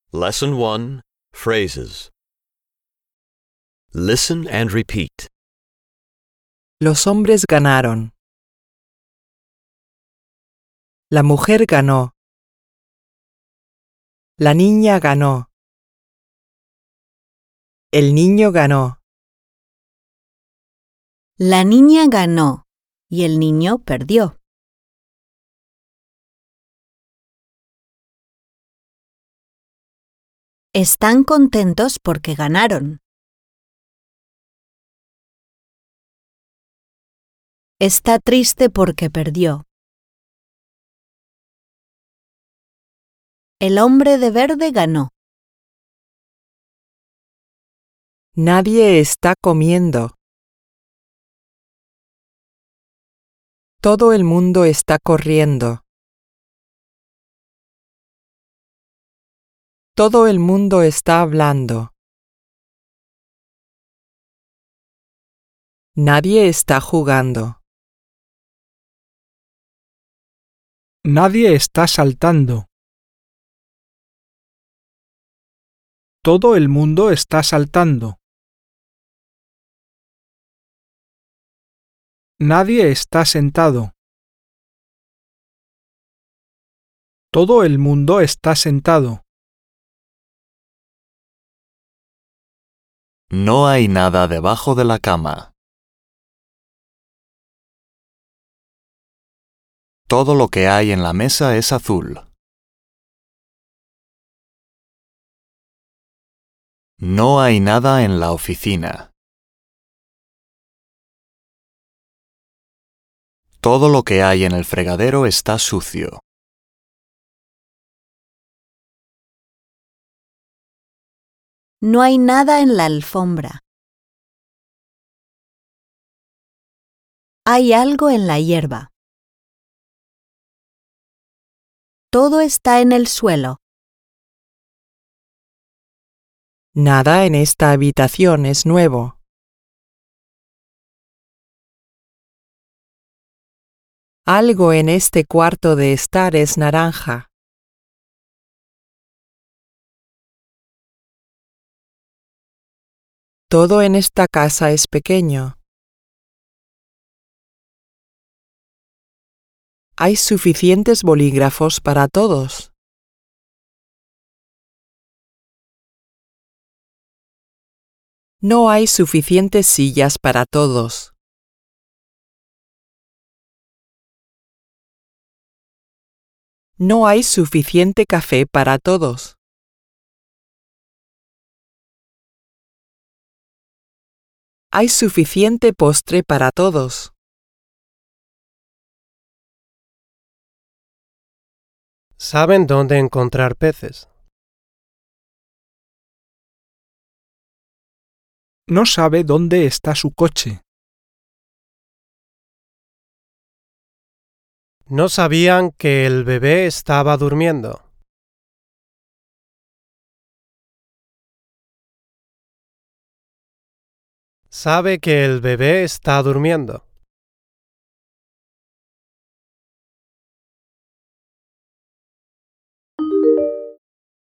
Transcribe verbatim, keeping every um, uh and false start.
Lesson one, Phrases. Listen and repeat. Los hombres ganaron. La mujer ganó. La niña ganó. El niño ganó. La niña ganó y el niño perdió. Están contentos porque ganaron. Está triste porque perdió. El hombre de verde ganó. Nadie está comiendo. Todo el mundo está corriendo. Todo el mundo está hablando. Nadie está jugando. Nadie está saltando. Todo el mundo está saltando. Nadie está sentado. Todo el mundo está sentado. No hay nada debajo de la cama. Todo lo que hay en la mesa es azul. No hay nada en la oficina. Todo lo que hay en el fregadero está sucio. No hay nada en la alfombra. Hay algo en la hierba. Todo está en el suelo. Nada en esta habitación es nuevo. Algo en este cuarto de estar es naranja. Todo en esta casa es pequeño. Hay suficientes bolígrafos para todos. No hay suficientes sillas para todos. No hay suficiente café para todos. Hay suficiente postre para todos. ¿Saben dónde encontrar peces? No sabe dónde está su coche. No sabían que el bebé estaba durmiendo. Sabe que el bebé está durmiendo.